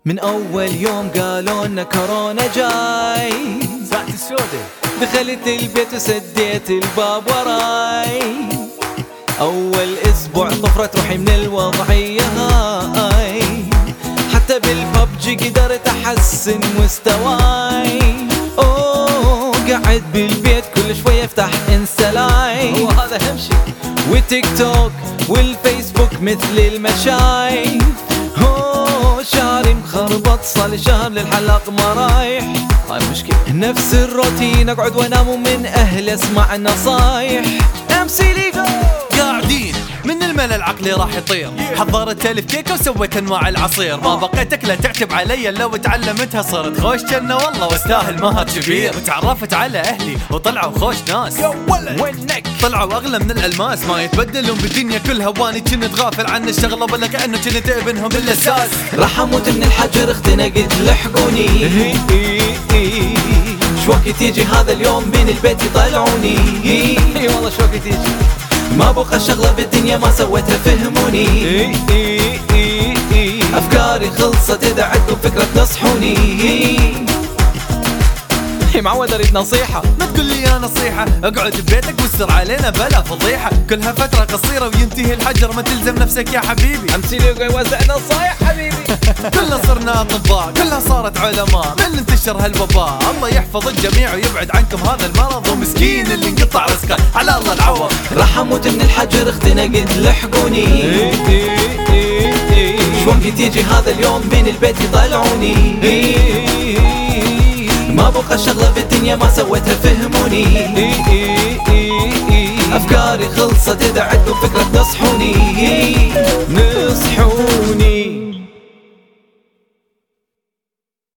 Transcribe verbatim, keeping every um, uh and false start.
من أول يوم قالوا لنا كورونا جاي، زعت السودة دخلت البيت وسديت الباب وراي. أول أسبوع طفرت روحي من الوضعية هاي، حتى بالببجي قدرت أحسن مستواي. أوه قاعد بالبيت كل شوي أفتح إنستا لايف، هو هذا أهم شي، وتيك توك والفيسبوك مثل المشايف. أوه شعري مخربط صار شهر للحلاق ما رايح، هاي مشكلة. نفس الروتين اقعد وانام ومن اهل اسمع نصايح. امسي ليجو قاعدين من الملل عقلي راح يطير، حضرت الف كيكه وسويت انواع العصير، ما بقيت اكله تعتب علي لو تعلمتها صرت خوش جنة والله واستاهل مهر كبير. وتعرفت على اهلي وطلعوا خوش ناس، يا ولد وينك؟ طلعوا اغلى من الالماس، ما يتبدلون بالدنيا كلها، واني كنت غافل عن الشغله ولا كانه كنت ابنهم بالاساس. راح اموت من الحجر اختنقت لحقوني، شو وقت يجي هذا اليوم من البيت يطلعوني. اي والله شو وقت يجي، ما بقى شغله بالدنيا ما سويتها فهموني. افكاري خلصت اذا عندكم فكره تنصحوني. معود اريد نصيحة. ما تقول لي يا نصيحة اقعد ببيتك واستر علينا بلا فضيحة، كلها فترة قصيرة وينتهي الحجر، ما تلزم نفسك يا حبيبي. امسي ليجو يوزع نصايح حبيبي. كلنا صرنا اطباء، كلها صارت علماء، من انتشر هالوباء. الله يحفظ الجميع ويبعد عنكم هذا المرض، ومسكين اللي انقطع رزقه على الله العوض. راح اموت من الحجر اختنقت لحقوني، شو وقت يجي هذا اليوم من البيت يطلعوني. ما بقى شغلة بالدنيا ما سويتها فهموني. افكاري خلصت اذا عندكم فكرة تنصحوني.